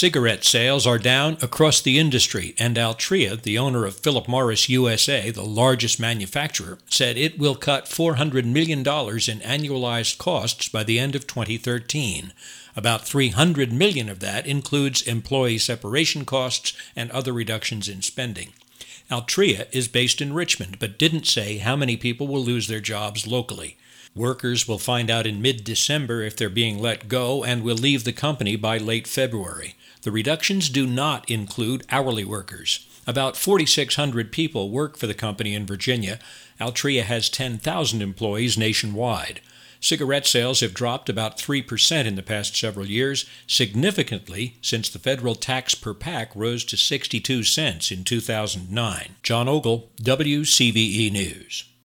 Cigarette sales are down across the industry, and Altria, the owner of Philip Morris USA, the largest manufacturer, said it will cut $400 million in annualized costs by the end of 2013. About $300 million of that includes employee separation costs and other reductions in spending. Altria is based in Richmond, but didn't say how many people will lose their jobs locally. Workers will find out in mid-December if they're being let go and will leave the company by late February. The reductions do not include hourly workers. About 4,600 people work for the company in Virginia. Altria has 10,000 employees nationwide. Cigarette sales have dropped about 3% in the past several years, significantly since the federal tax per pack rose to 62 cents in 2009. John Ogle, WCVE News.